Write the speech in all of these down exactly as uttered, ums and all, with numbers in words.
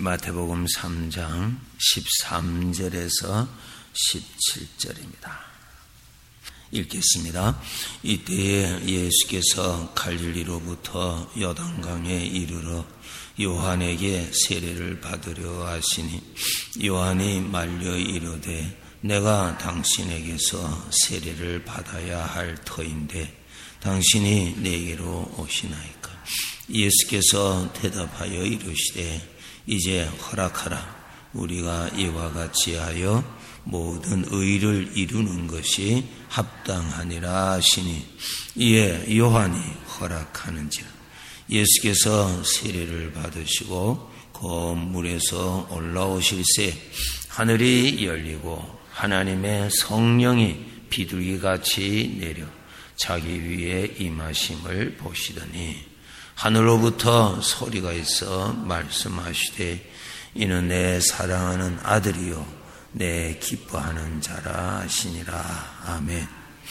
마태복음 삼 장 십삼 절에서 십칠 절입니다. 읽겠습니다. 이때에 예수께서 갈릴리로부터 요단강에 이르러 요한에게 세례를 받으려 하시니 요한이 말려 이르되 내가 당신에게서 세례를 받아야 할 터인데 당신이 내게로 오시나이까. 예수께서 대답하여 이르시되 이제 허락하라. 우리가 이와 같이 하여 모든 의를 이루는 것이 합당하니라 하시니 이에 요한이 허락하는지라. 예수께서 세례를 받으시고 그 물에서 올라오실새 하늘이 열리고 하나님의 성령이 비둘기같이 내려 자기 위에 임하심을 보시더니 하늘로부터 소리가 있어 말씀하시되 이는 내 사랑하는 아들이요 내 기뻐하는 자라 하시니라. 아멘.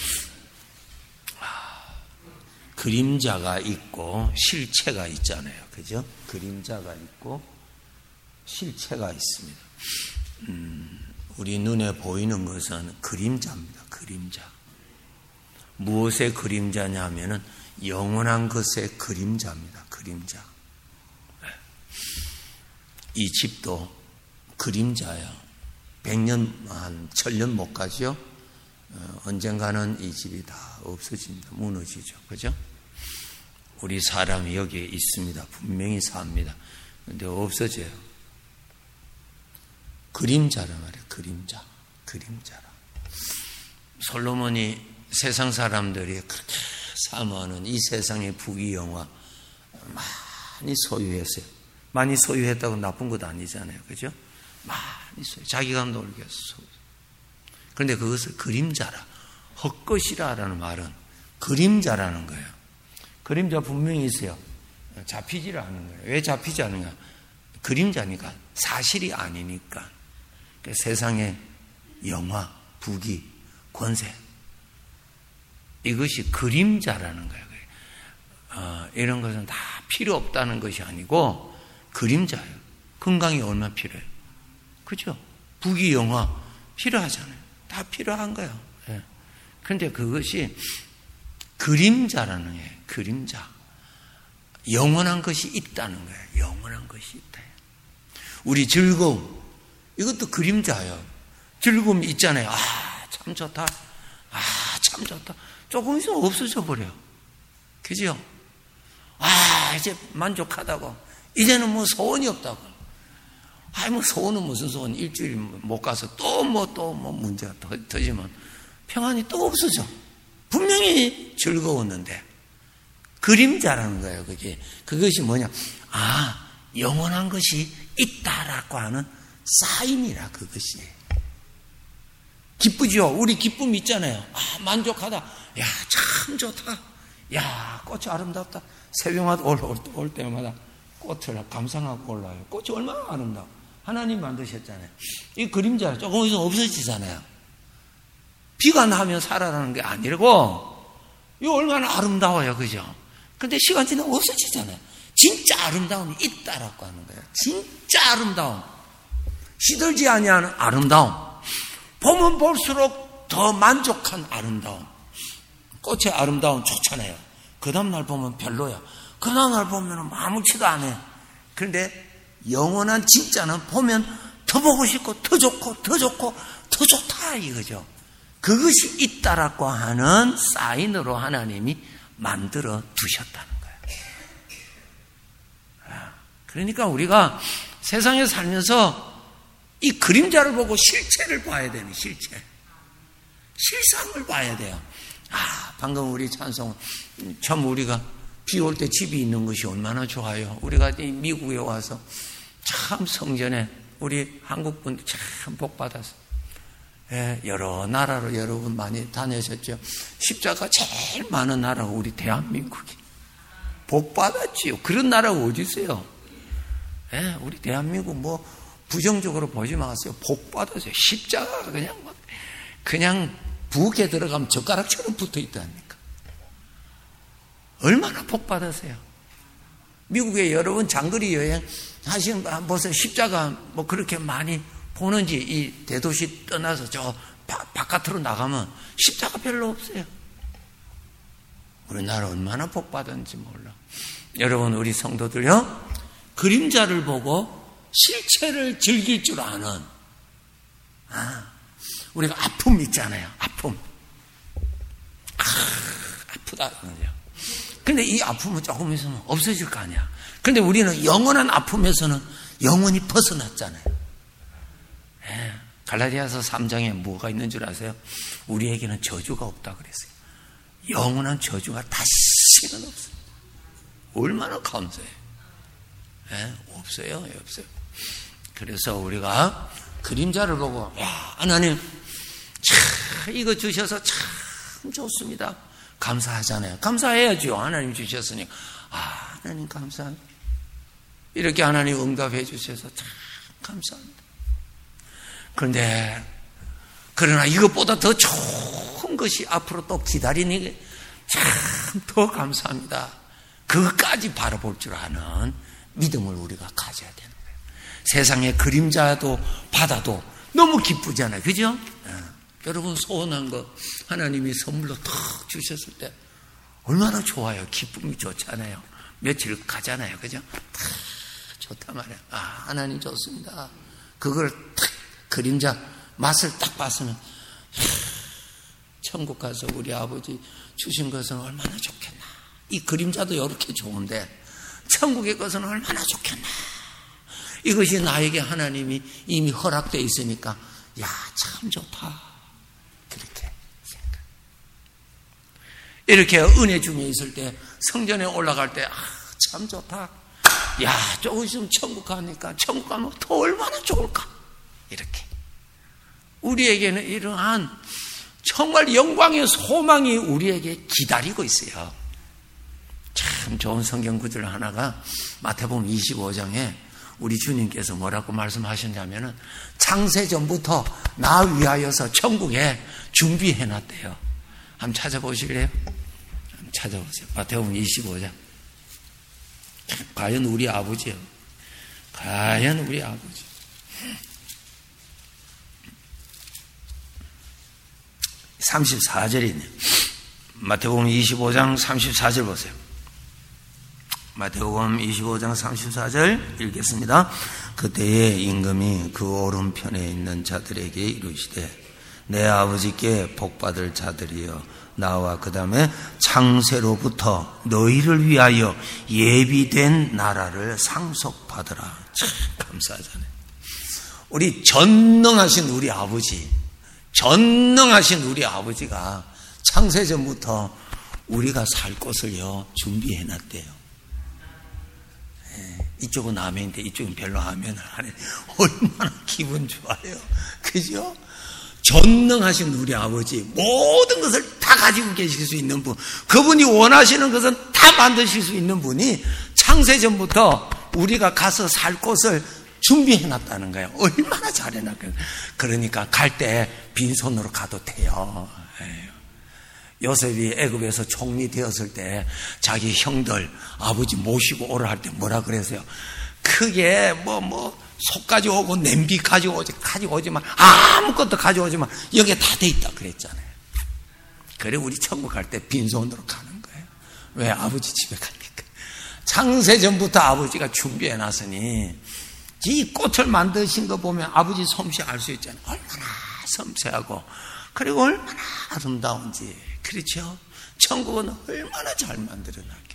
그림자가 있고 실체가 있잖아요. 그죠? 그림자가 있고 실체가 있습니다. 음, 우리 눈에 보이는 것은 그림자입니다. 그림자. 무엇의 그림자냐 하면은 영원한 것의 그림자입니다. 그림자. 이 집도 그림자야. 백년, 한 천년 못 가죠? 어, 언젠가는 이 집이 다 없어집니다. 무너지죠. 그죠? 우리 사람이 여기에 있습니다. 분명히 삽니다. 근데 없어져요. 그림자란 말이에요. 그림자. 그림자라. 솔로몬이 세상 사람들이 그렇게 사모하는 이 세상의 부귀영화 많이 소유했어요. 많이 소유했다고 나쁜 것도 아니잖아요. 그죠? 많이 소유. 자기가 놀기 위해서 소유. 그런데 그것을 그림자라, 헛것이라라는 말은 그림자라는 거예요. 그림자 분명히 있어요. 잡히지를 않는 거예요. 왜 잡히지 않느냐? 그림자니까, 사실이 아니니까. 그러니까 세상의 영화, 부귀, 권세, 이것이 그림자라는 거예요. 어, 이런 것은 다 필요 없다는 것이 아니고 그림자예요. 건강이 얼마나 필요해요. 그죠? 부귀, 영화 필요하잖아요. 다 필요한 거예요. 예. 그런데 그것이 그림자라는 거예요. 그림자. 영원한 것이 있다는 거예요. 영원한 것이 있다. 우리 즐거움, 이것도 그림자예요. 즐거움이 있잖아요. 아, 참 좋다. 아, 참 좋다. 조금 있으면 없어져 버려요. 그죠? 아, 이제 만족하다고. 이제는 뭐 소원이 없다고. 아이, 뭐 소원은 무슨 소원. 일주일 못 가서 또 뭐 또 뭐 문제가 더, 터지면 평안이 또 없어져. 분명히 즐거웠는데. 그림자라는 거예요, 그게. 그것이 뭐냐. 아, 영원한 것이 있다라고 하는 사인이라, 그것이. 기쁘죠? 우리 기쁨 있잖아요. 아, 만족하다. 야, 참 좋다. 야, 꽃이 아름답다. 새벽마다 올, 올, 올 때마다 꽃을 감상하고 올라요. 꽃이 얼마나 아름다워. 하나님 만드셨잖아요. 이 그림자 조금 있으면 없어지잖아요. 비가 나면 살아나는 게 아니고, 이거 얼마나 아름다워요. 그죠? 근데 시간 지나면 없어지잖아요. 진짜 아름다움이 있다라고 하는 거예요. 진짜 아름다움. 시들지 아니하는 아름다움. 보면 볼수록 더 만족한 아름다움. 꽃의 아름다움 좋잖아요. 그 다음날 보면 별로야. 그 다음날 보면 아무렇지도 않아요. 그런데 영원한 진짜는 보면 더 보고 싶고 더 좋고 더 좋고 더 좋다 이거죠. 그것이 있다라고 하는 사인으로 하나님이 만들어 두셨다는 거예요. 그러니까 우리가 세상에 살면서 이 그림자를 보고 실체를 봐야 되는, 실체. 실상을 봐야 돼요. 아, 방금 우리 찬송, 참 우리가 비 올 때 집이 있는 것이 얼마나 좋아요. 우리가 미국에 와서 참 성전에 우리 한국 분들 참 복 받았어요. 예, 여러 나라로 여러분 많이 다니셨죠. 십자가 제일 많은 나라가 우리 대한민국이. 복 받았지요. 그런 나라가 어디 있어요? 예, 우리 대한민국 뭐 부정적으로 보지 마세요. 복 받았어요. 십자가가 그냥 막 그냥 부엌에 들어가면 젓가락처럼 붙어 있다니까. 얼마나 복 받았어요. 미국에 여러분 장거리 여행 사실 벌써 십자가 뭐 그렇게 많이 보는지, 이 대도시 떠나서 저 바, 바깥으로 나가면 십자가 별로 없어요. 우리나라 얼마나 복 받았는지 몰라. 여러분, 우리 성도들요, 그림자를 보고 실체를 즐길 줄 아는, 아, 우리가 아픔 있잖아요. 아픔. 아, 아프다. 근데 이 아픔은 조금 있으면 없어질 거 아니야. 근데 우리는 영원한 아픔에서는 영원히 벗어났잖아요. 예, 갈라디아서 삼 장에 뭐가 있는 줄 아세요? 우리에게는 저주가 없다 그랬어요. 영원한 저주가 다시는 없어요. 얼마나 감사해요. 예, 없어요. 없어요. 그래서 우리가 그림자를 보고, 야, 하나님, 참, 이거 주셔서 참 좋습니다. 감사하잖아요. 감사해야죠. 하나님 주셨으니까. 아, 하나님 감사합니다. 이렇게 하나님 응답해 주셔서 참 감사합니다. 그런데, 그러나 이것보다 더 좋은 것이 앞으로 또 기다리는 게 참 더 감사합니다. 그것까지 바라볼 줄 아는 믿음을 우리가 가져야 되는 거예요. 세상의 그림자도 받아도 너무 기쁘잖아요. 그죠? 네. 여러분, 소원한 거 하나님이 선물로 탁 주셨을 때 얼마나 좋아요. 기쁨이 좋잖아요. 며칠 가잖아요. 그죠? 탁 좋단 말이에요. 아, 하나님 좋습니다. 그걸 탁 그림자 맛을 딱 봤으면, 천국 가서 우리 아버지 주신 것은 얼마나 좋겠나. 이 그림자도 이렇게 좋은데 천국의 것은 얼마나 좋겠나. 이것이 나에게 하나님이 이미 허락되어 있으니까, 야, 참 좋다. 그렇게 생각. 이렇게 은혜 중에 있을 때, 성전에 올라갈 때, 아, 참 좋다. 야, 조금 있으면 천국 가니까, 천국 가면 더 얼마나 좋을까. 이렇게. 우리에게는 이러한 정말 영광의 소망이 우리에게 기다리고 있어요. 참 좋은 성경 구절 하나가 마태복음 이십오 장에 우리 주님께서 뭐라고 말씀하셨냐면은, 창세전부터 나 위하여서 천국에 준비해놨대요. 한번 찾아보실래요? 한번 찾아보세요. 마태복음 이십오 장. 과연 우리 아버지요. 과연 우리 아버지. 삼십사 절이네요. 마태복음 이십오 장 삼십사 절 보세요. 마태복음 이십오 장 삼십사 절 읽겠습니다. 그때에 임금이 그 오른편에 있는 자들에게 이르시되, 내 아버지께 복받을 자들이여, 나와 그 다음에 창세로부터 너희를 위하여 예비된 나라를 상속받으라. 참 감사하잖아요. 우리 전능하신 우리 아버지, 전능하신 우리 아버지가 창세전부터 우리가 살 곳을요 준비해놨대요. 네, 이쪽은 아멘인데 이쪽은 별로 아멘을 안 해. 얼마나 기분 좋아요. 그죠? 전능하신 우리 아버지, 모든 것을 다 가지고 계실 수 있는 분, 그분이 원하시는 것은 다 만드실 수 있는 분이 창세전부터 우리가 가서 살 곳을 준비해놨다는 거예요. 얼마나 잘해놨거든요. 그러니까 갈 때 빈손으로 가도 돼요. 요셉이 애굽에서 총리 되었을 때 자기 형들 아버지 모시고 오라 할 때 뭐라 그랬어요? 크게 뭐 뭐 속 가져오고 냄비 가져오지 가지고 오지만 아무것도 가져오지만 여기에 다 돼 있다 그랬잖아요. 그래 우리 천국 갈 때 빈손으로 가는 거예요. 왜? 아버지 집에 가니까. 창세전부터 아버지가 준비해놨으니 이 꽃을 만드신 거 보면 아버지 솜씨 알 수 있잖아요. 얼마나 섬세하고 그리고 얼마나 아름다운지. 그렇죠? 천국은 얼마나 잘 만들어놨겠어.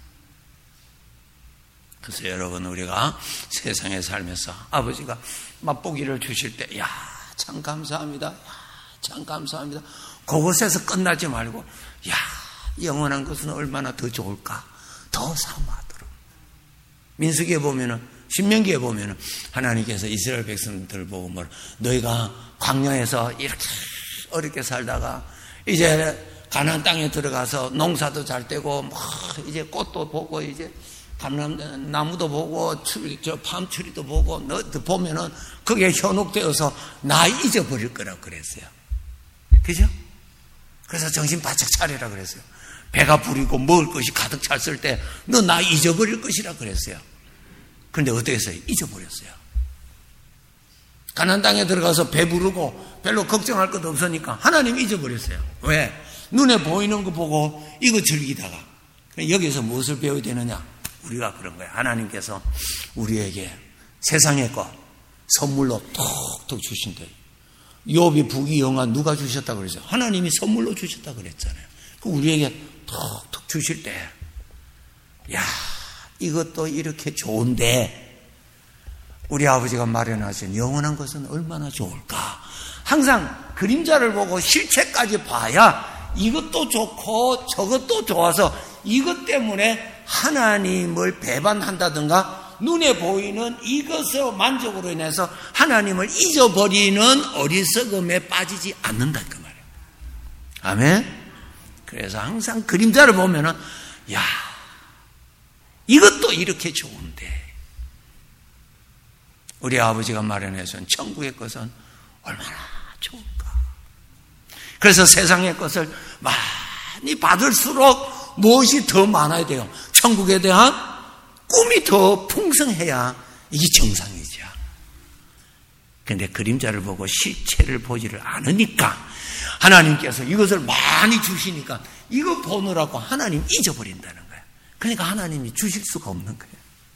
그래서 여러분, 우리가 세상에 살면서 아버지가 맛보기를 주실 때, 야, 참 감사합니다. 야, 참 감사합니다. 그곳에서 끝나지 말고, 야, 영원한 것은 얼마나 더 좋을까? 더 사모하도록. 민수기에 보면은, 신명기에 보면은 하나님께서 이스라엘 백성들 보고 뭐, 너희가 광야에서 이렇게 어렵게 살다가 이제 가나안 땅에 들어가서 농사도 잘 되고 뭐 이제 꽃도 보고 이제 감람나무도 보고 추리, 저 밤추리도 보고 너 보면은 그게 현혹되어서 나 잊어버릴 거라고 그랬어요. 그죠? 그래서 정신 바짝 차리라 그랬어요. 배가 부리고 먹을 것이 가득 찼을 때 너 나 잊어버릴 것이라 그랬어요. 그런데 어떻게 했어요? 잊어버렸어요. 가나안 땅에 들어가서 배부르고 별로 걱정할 것도 없으니까 하나님 잊어버렸어요. 왜? 눈에 보이는 거 보고 이거 즐기다가. 여기서 무엇을 배워야 되느냐? 우리가 그런 거예요. 하나님께서 우리에게 세상의 것 선물로 톡톡 주신대요. 욥이 부귀영화 누가 주셨다 그랬어요? 하나님이 선물로 주셨다 그랬잖아요. 우리에게 톡톡 주실 때, 야, 이것도 이렇게 좋은데 우리 아버지가 마련하신 영원한 것은 얼마나 좋을까. 항상 그림자를 보고 실체까지 봐야 이것도 좋고 저것도 좋아서 이것 때문에 하나님을 배반한다든가 눈에 보이는 이것의 만족으로 인해서 하나님을 잊어버리는 어리석음에 빠지지 않는다 그 말이에요. 아멘. 그래서 항상 그림자를 보면은 야, 이것도 이렇게 좋은데 우리 아버지가 마련해준 천국의 것은 얼마나 좋을까. 그래서 세상의 것을 많이 받을수록 무엇이 더 많아야 돼요? 천국에 대한 꿈이 더 풍성해야 이게 정상이죠. 그런데 그림자를 보고 실체를 보지를 않으니까 하나님께서 이것을 많이 주시니까 이거 보느라고 하나님 잊어버린다는 거예요. 그러니까 하나님이 주실 수가 없는 거예요.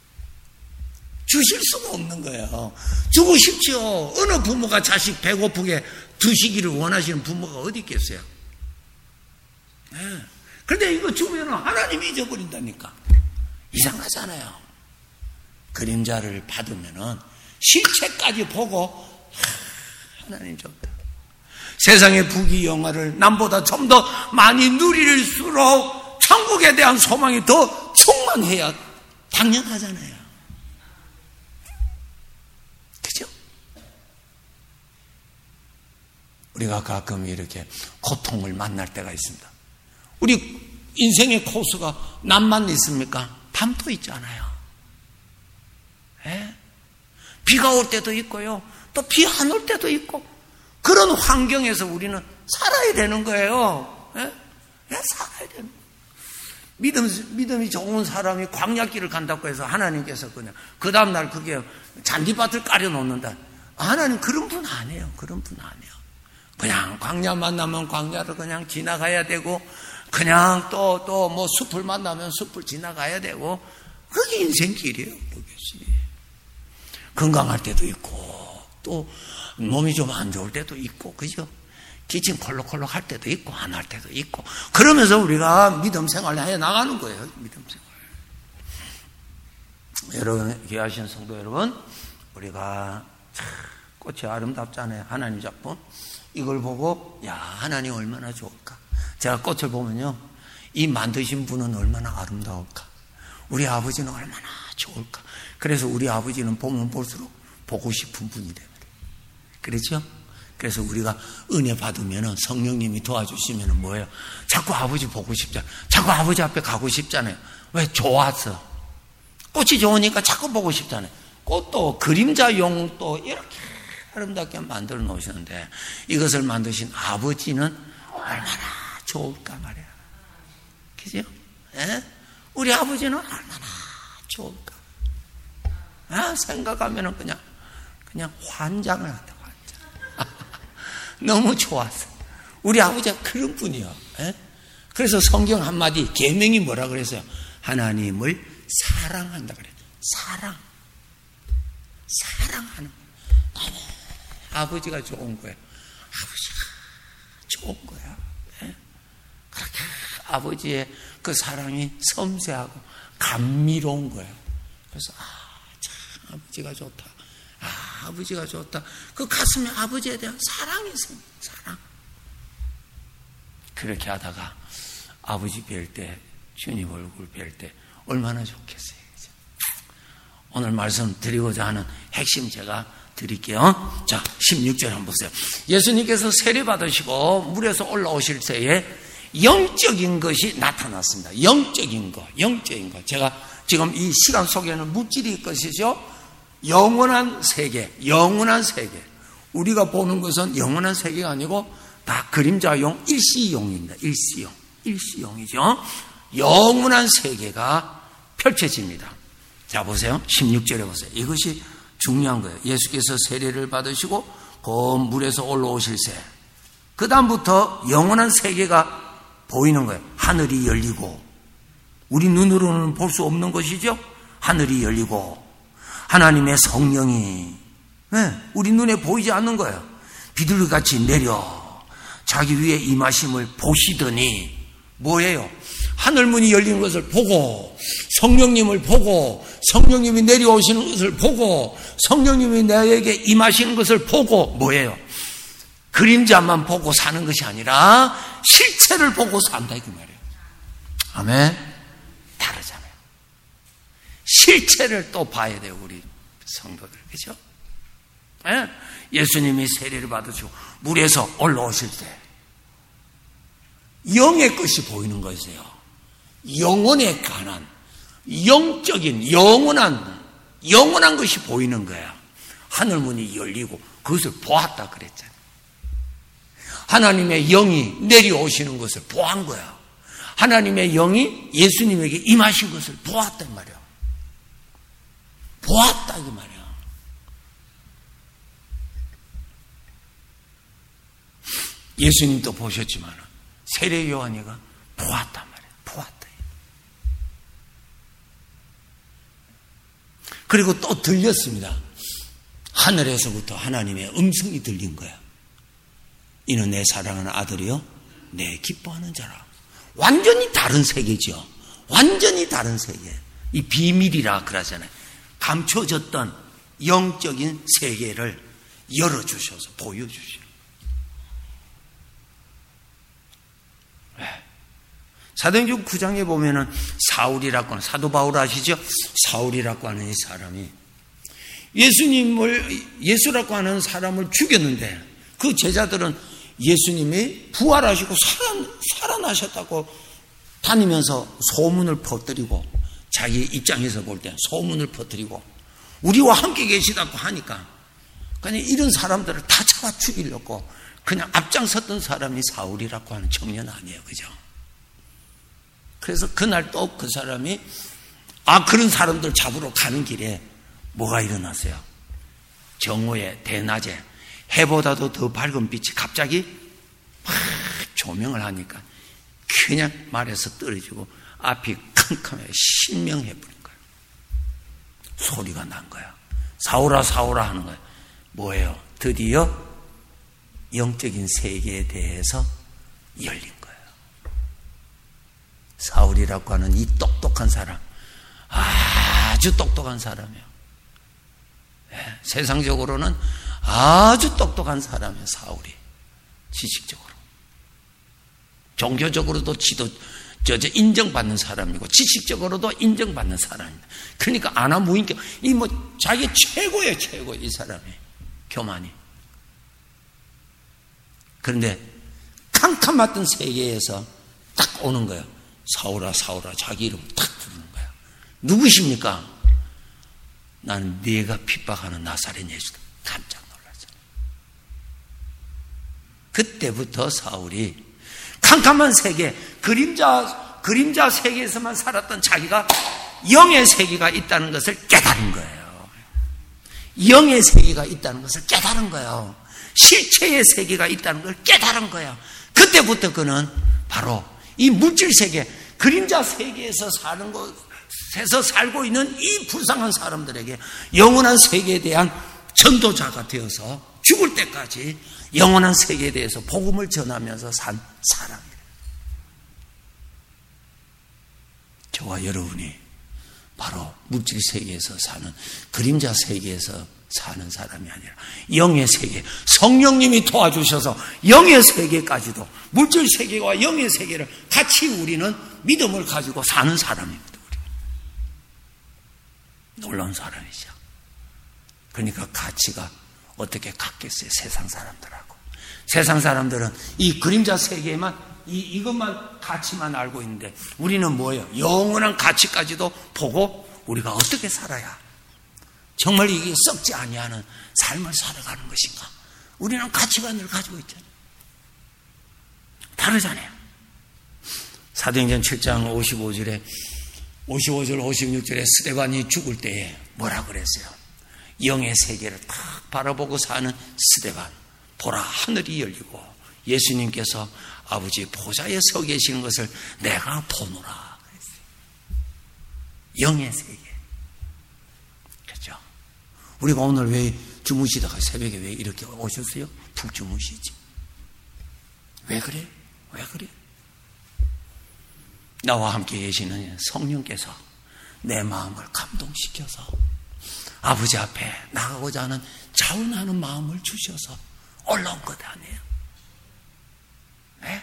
주실 수가 없는 거예요. 주고 싶죠. 어느 부모가 자식 배고프게 드시기를 원하시는 부모가 어디 있겠어요? 네. 그런데 이거 주면 하나님이 잊어버린다니까. 이상하잖아요. 그림자를 받으면은 실체까지 보고 하나님 좋다. 세상의 부귀영화를 남보다 좀 더 많이 누릴수록 천국에 대한 소망이 더 충만해야 당연하잖아요. 그죠? 우리가 가끔 이렇게 고통을 만날 때가 있습니다. 우리 인생의 코스가 낮만 있습니까? 밤도 있잖아요. 예? 비가 올 때도 있고요. 또 비 안 올 때도 있고. 그런 환경에서 우리는 살아야 되는 거예요. 예? 예? 살아야 되는 거예요. 믿음, 믿음이 좋은 사람이 광야길을 간다고 해서 하나님께서 그냥 그 다음날 그게 잔디밭을 깔아놓는다. 하나님 그런 분 아니에요. 그런 분 아니에요. 그냥 광야 만나면 광야를 그냥 지나가야 되고 그냥 또, 또 뭐 숲을 만나면 숲을 지나가야 되고 그게 인생길이에요. 그것이. 건강할 때도 있고 또 몸이 좀 안 좋을 때도 있고 그죠? 기침 콜록콜록 할 때도 있고 안 할 때도 있고 그러면서 우리가 믿음 생활을 해 나가는 거예요. 믿음 생활. 여러분 귀하신 성도 여러분, 우리가 참 꽃이 아름답잖아요. 하나님 작품. 이걸 보고 야 하나님 얼마나 좋을까. 제가 꽃을 보면요, 이 만드신 분은 얼마나 아름다울까. 우리 아버지는 얼마나 좋을까. 그래서 우리 아버지는 보면 볼수록 보고 싶은 분이 됩니다. 그렇죠? 그래서 우리가 은혜 받으면 성령님이 도와주시면 뭐예요? 자꾸 아버지 보고 싶잖아요. 자꾸 아버지 앞에 가고 싶잖아요. 왜? 좋아서. 꽃이 좋으니까 자꾸 보고 싶잖아요. 꽃도 그림자용 또 이렇게 아름답게 만들어 놓으셨는데 이것을 만드신 아버지는 얼마나 좋을까 말이야. 그죠? 예? 우리 아버지는 얼마나 좋을까. 아, 생각하면은 그냥, 그냥 환장을 한다, 환장. 너무 좋았어. 우리 아버지가 그런 분이요. 예? 그래서 성경 한마디, 계명이 뭐라 그랬어요? 하나님을 사랑한다 그랬어요. 사랑. 사랑하는 거예요. 아버지가 좋은 거예요. 아버지가 좋은 거야. 예? 그렇게 아버지의 그 사랑이 섬세하고 감미로운 거예요. 그래서 아, 참 아버지가 좋다. 아, 아버지가 좋다. 그 가슴에 아버지에 대한 사랑이 있습니다. 사랑. 그렇게 하다가 아버지 뵐 때, 주님 얼굴 뵐 때 얼마나 좋겠어요. 그죠? 오늘 말씀 드리고자 하는 핵심 제가 드릴게요. 자, 십육 절 한번 보세요. 예수님께서 세례 받으시고 물에서 올라오실 때에 영적인 것이 나타났습니다. 영적인 것, 영적인 것. 제가 지금 이 시간 속에는 물질이 것이죠. 영원한 세계, 영원한 세계. 우리가 보는 것은 영원한 세계가 아니고 다 그림자용, 일시용입니다. 일시용, 일시용이죠. 영원한 세계가 펼쳐집니다. 자, 보세요. 십육 절에 보세요. 이것이 중요한 거예요. 예수께서 세례를 받으시고 그 물에서 올라오실세. 그 다음부터 영원한 세계가 보이는 거예요. 하늘이 열리고, 우리 눈으로는 볼 수 없는 것이죠. 하늘이 열리고 하나님의 성령이, 네, 우리 눈에 보이지 않는 거예요. 비둘기같이 내려 자기 위에 임하심을 보시더니 뭐예요? 하늘문이 열리는 것을 보고, 성령님을 보고, 성령님이 내려오시는 것을 보고, 성령님이 나에게 임하시는 것을 보고, 뭐예요? 그림자만 보고 사는 것이 아니라 실체를 보고 산다, 그 말이에요. 아멘. 다르잖아요. 실체를 또 봐야 돼요, 우리 성도들. 그죠? 예? 예수님이 세례를 받으시고 물에서 올라오실 때 영의 것이 보이는 것이에요. 영혼에 관한, 영적인, 영원한, 영원한 것이 보이는 거야. 하늘문이 열리고 그것을 보았다 그랬잖아요. 하나님의 영이 내려오시는 것을 보한 거야. 하나님의 영이 예수님에게 임하신 것을 보았단 말이야. 보았다 이 말이야. 예수님도 보셨지만 세례 요한이가 보았단 말이에요. 보았다. 그리고 또 들렸습니다. 하늘에서부터 하나님의 음성이 들린 거야. 이는 내 사랑하는 아들이요 내 기뻐하는 자라. 완전히 다른 세계죠. 완전히 다른 세계. 이 비밀이라 그러잖아요. 감춰졌던 영적인 세계를 열어주셔서 보여주셔. 사도행전 구 장에 보면은 사울이라고 하는, 사도 바울 아시죠? 사울이라고 하는 이 사람이 예수님을, 예수라고 하는 사람을 죽였는데 그 제자들은 예수님이 부활하시고 살아, 살아나셨다고 다니면서 소문을 퍼뜨리고, 자기 입장에서 볼 때 소문을 퍼뜨리고 우리와 함께 계시다고 하니까 그냥 이런 사람들을 다 잡아 죽이려고 그냥 앞장섰던 사람이 사울이라고 하는 청년 아니에요. 그죠? 그래서 그날 또 그 사람이, 아, 그런 사람들 잡으러 가는 길에 뭐가 일어났어요? 정오에, 대낮에 해보다도 더 밝은 빛이 갑자기 막 조명을 하니까 그냥 말에서 떨어지고 앞이 캄캄해 신명해 버린 거예요. 소리가 난 거야. 사울아 사울아 하는 거예요. 뭐예요? 드디어 영적인 세계에 대해서 열린 거예요. 사울이라고 하는 이 똑똑한 사람, 아주 똑똑한 사람이에요. 네, 세상적으로는 아주 똑똑한 사람이에요. 사울이 지식적으로, 종교적으로도 지도 저, 저 인정받는 사람이고 지식적으로도 인정받는 사람입니다. 그러니까 아나무인격, 이 뭐 자기 최고예요, 최고. 이 사람이 교만이. 그런데 캄캄했던 세계에서 딱 오는 거예요. 사울아 사울아, 자기 이름 딱 부르는 거야. 누구십니까? 나는 네가 핍박하는 나사렛 예수다. 깜짝 놀랐잖아. 그때부터 사울이 캄캄한 세계, 그림자 그림자 세계에서만 살았던 자기가 영의 세계가 있다는 것을 깨달은 거예요. 영의 세계가 있다는 것을 깨달은 거예요. 실체의 세계가 있다는 걸 깨달은 거예요. 그때부터 그는 바로 이 물질 세계, 그림자 세계에서 사는 곳에서 살고 있는 이 불쌍한 사람들에게 영원한 세계에 대한 전도자가 되어서 죽을 때까지 영원한 세계에 대해서 복음을 전하면서 산 사람이에요. 저와 여러분이 바로 물질 세계에서 사는, 그림자 세계에서 사는 사람이 아니라 영의 세계, 성령님이 도와주셔서 영의 세계까지도, 물질 세계와 영의 세계를 같이 우리는 믿음을 가지고 사는 사람입니다. 우리. 놀라운 사람이죠. 그러니까 가치가 어떻게 같겠어요? 세상 사람들하고. 세상 사람들은 이 그림자 세계에만 이, 이것만 가치만 알고 있는데 우리는 뭐예요? 영원한 가치까지도 보고 우리가 어떻게 살아야 정말 이게 썩지 아니하는 삶을 살아가는 것인가? 우리는 가치관을 가지고 있잖아요. 다르잖아요. 사도행전 칠 장 오십오 절에 오십오 절 오십육 절에 스데반이 죽을 때에 뭐라 그랬어요? 영의 세계를 딱 바라보고 사는 스데반, 보라 하늘이 열리고 예수님께서 아버지 보좌에 서 계시는 것을 내가 보노라 그랬어요. 영의 세계. 그렇죠? 우리가 오늘 왜 주무시다가 새벽에 왜 이렇게 오셨어요? 푹 주무시지. 왜 그래? 왜 그래? 나와 함께 계시는 성령께서 내 마음을 감동시켜서 아버지 앞에 나가고자 하는 자원하는 마음을 주셔서 올라온 것 아니에요. 네?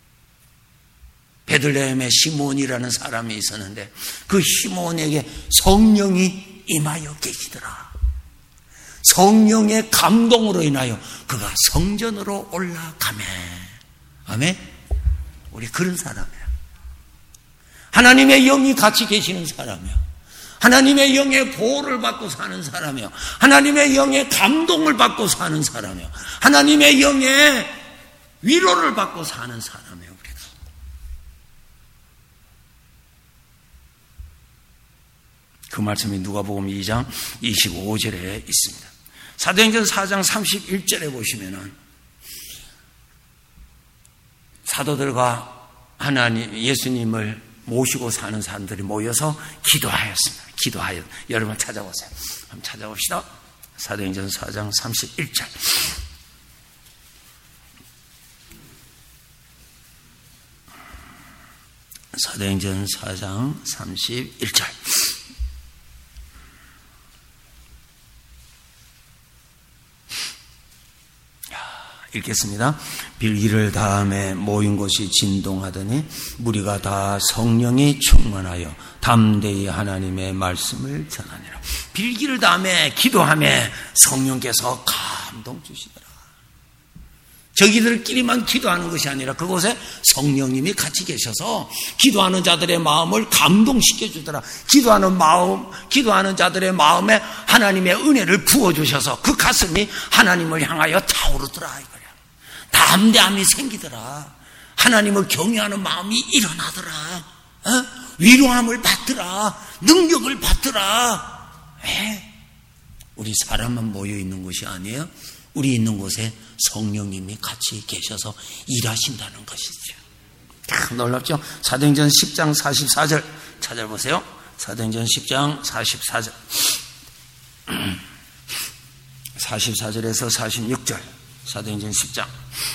베들레헴에 시몬이라는 사람이 있었는데 그 시몬에게 성령이 임하여 계시더라. 성령의 감동으로 인하여 그가 성전으로 올라가매. 아멘? 우리 그런 사람이에요. 하나님의 영이 같이 계시는 사람이에요. 하나님의 영의 보호를 받고 사는 사람이요. 하나님의 영의 감동을 받고 사는 사람이요. 하나님의 영의 위로를 받고 사는 사람이에요. 우리가. 그 말씀이 누가복음 이 장 이십오 절에 있습니다. 사도행전 사 장 삼십일 절에 보시면은 사도들과 하나님 예수님을 모시고 사는 사람들이 모여서 기도하였습니다. 기도하여 여러분 찾아보세요. 한번 찾아봅시다. 사도행전 사 장 삼십일 절. 사도행전 사 장 삼십일 절. 읽겠습니다. 빌기를 다음에 모인 곳이 진동하더니 무리가 다 성령이 충만하여 담대히 하나님의 말씀을 전하니라. 빌기를 다음에 기도하며 성령께서 감동 주시더라. 저기들끼리만 기도하는 것이 아니라 그곳에 성령님이 같이 계셔서 기도하는 자들의 마음을 감동시켜 주더라. 기도하는 마음, 기도하는 자들의 마음에 하나님의 은혜를 부어주셔서 그 가슴이 하나님을 향하여 타오르더라. 이거야. 담대함이 생기더라. 하나님을 경외하는 마음이 일어나더라. 어? 위로함을 받더라. 능력을 받더라. 에? 우리 사람만 모여 있는 곳이 아니에요. 우리 있는 곳에 성령님이 같이 계셔서 일하신다는 것이죠. 참 놀랍죠? 사도행전 십 장 사십사 절 찾아보세요. 사도행전 십 장 사십사 절. 사십사 절에서 사십육 절. 사도행전 십 장.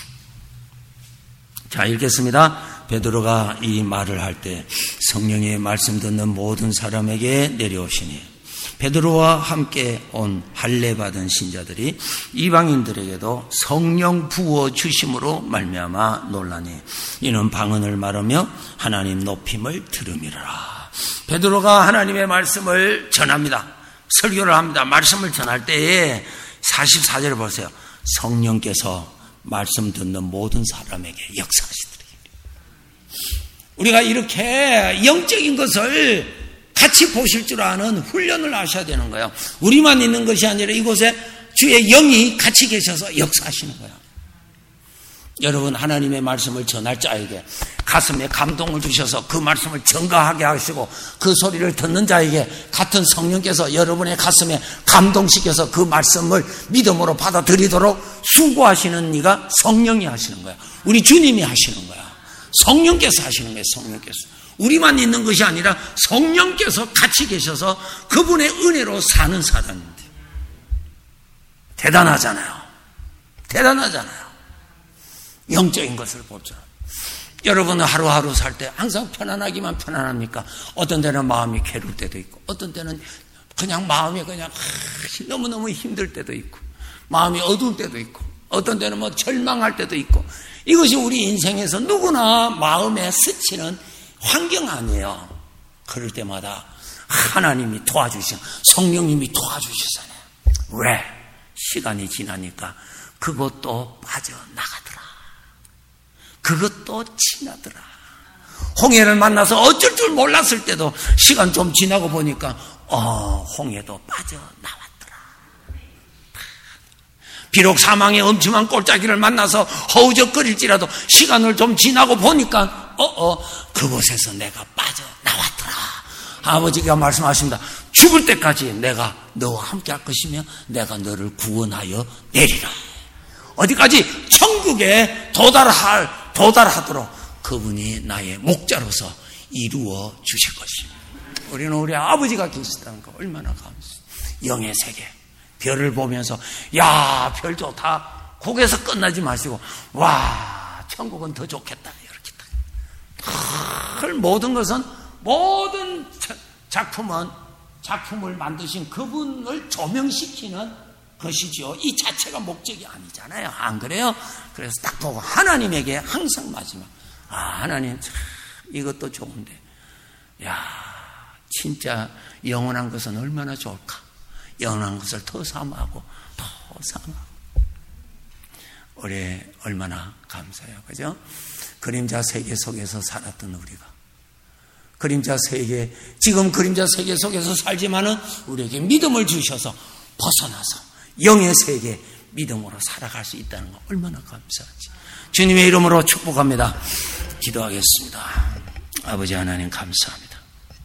자, 읽겠습니다. 베드로가 이 말을 할 때 성령의 말씀 듣는 모든 사람에게 내려오시니 베드로와 함께 온 할례 받은 신자들이 이방인들에게도 성령 부어 주심으로 말미암아 놀라니 이는 방언을 말하며 하나님 높임을 들음이라. 베드로가 하나님의 말씀을 전합니다. 설교를 합니다. 말씀을 전할 때에 사십사 절을 보세요. 성령께서 말씀 듣는 모든 사람에게 역사하시더라. 우리가 이렇게 영적인 것을 같이 보실 줄 아는 훈련을 하셔야 되는 거예요. 우리만 있는 것이 아니라 이곳에 주의 영이 같이 계셔서 역사하시는 거예요. 여러분, 하나님의 말씀을 전할 자에게 가슴에 감동을 주셔서 그 말씀을 증거하게 하시고 그 소리를 듣는 자에게 같은 성령께서 여러분의 가슴에 감동시켜서 그 말씀을 믿음으로 받아들이도록 수고하시는 이가 성령이 하시는 거야. 우리 주님이 하시는 거야. 성령께서 하시는 거예요. 성령께서. 우리만 있는 것이 아니라 성령께서 같이 계셔서 그분의 은혜로 사는 사람인데 대단하잖아요. 대단하잖아요. 영적인 것을 보죠. 여러분은 하루하루 살 때 항상 편안하기만 편안합니까? 어떤 때는 마음이 괴로울 때도 있고 어떤 때는 그냥 마음이 그냥 너무너무 힘들 때도 있고 마음이 어두울 때도 있고 어떤 때는 뭐 절망할 때도 있고 이것이 우리 인생에서 누구나 마음에 스치는 환경 아니에요. 그럴 때마다 하나님이 도와주시고 성령님이 도와주시잖아요. 왜? 시간이 지나니까 그것도 빠져나가더라. 그것도 지나더라. 홍해를 만나서 어쩔 줄 몰랐을 때도 시간 좀 지나고 보니까 어, 홍해도 빠져나왔더라. 비록 사망의 엄침한 골짜기를 만나서 허우적거릴지라도 시간을 좀 지나고 보니까 어, 어, 그곳에서 내가 빠져나왔더라. 아버지가 말씀하십니다. 죽을 때까지 내가 너와 함께 할 것이며 내가 너를 구원하여 내리라. 어디까지? 천국에 도달할, 도달하도록 그분이 나의 목자로서 이루어 주실 것입니다. 우리는 우리 아버지가 계시다는 거 얼마나 감사해요. 영의 세계, 별을 보면서 야, 별 좋다. 거기에서 끝나지 마시고 와, 천국은 더 좋겠다. 이렇게 딱. 모든 것은, 모든 작품은 작품을 만드신 그분을 조명시키는 것이죠. 이 자체가 목적이 아니잖아요. 안 그래요? 그래서 딱 보고 하나님에게 항상 마지막, 아, 하나님 참 이것도 좋은데, 야, 진짜 영원한 것은 얼마나 좋을까? 영원한 것을 더 사모하고 더 사모하고. 올해 얼마나 감사해요. 그죠? 그림자 세계 속에서 살았던 우리가, 그림자 세계, 지금 그림자 세계 속에서 살지만은 우리에게 믿음을 주셔서 벗어나서 영의 세계 믿음으로 살아갈 수 있다는 거 얼마나 감사하지. 주님의 이름으로 축복합니다. 기도하겠습니다. 아버지 하나님 감사합니다.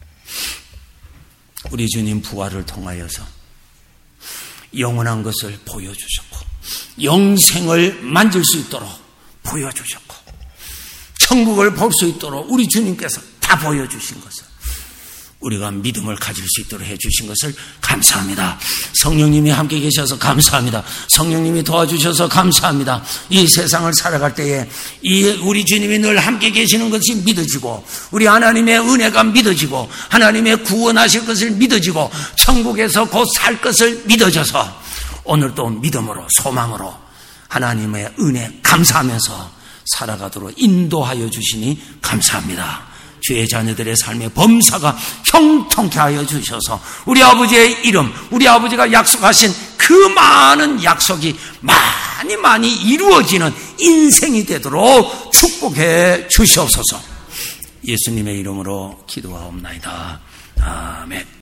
우리 주님 부활을 통하여서 영원한 것을 보여주셨고 영생을 만질 수 있도록 보여주셨고 천국을 볼 수 있도록 우리 주님께서 다 보여주신 것을 우리가 믿음을 가질 수 있도록 해주신 것을 감사합니다. 성령님이 함께 계셔서 감사합니다. 성령님이 도와주셔서 감사합니다. 이 세상을 살아갈 때에 이 우리 주님이 늘 함께 계시는 것이 믿어지고 우리 하나님의 은혜가 믿어지고 하나님의 구원하실 것을 믿어지고 천국에서 곧 살 것을 믿어져서 오늘도 믿음으로 소망으로 하나님의 은혜 감사하면서 살아가도록 인도하여 주시니 감사합니다. 주의 자녀들의 삶의 범사가 형통케 하여 주셔서 우리 아버지의 이름, 우리 아버지가 약속하신 그 많은 약속이 많이 많이 이루어지는 인생이 되도록 축복해 주시옵소서. 예수님의 이름으로 기도하옵나이다. 아멘.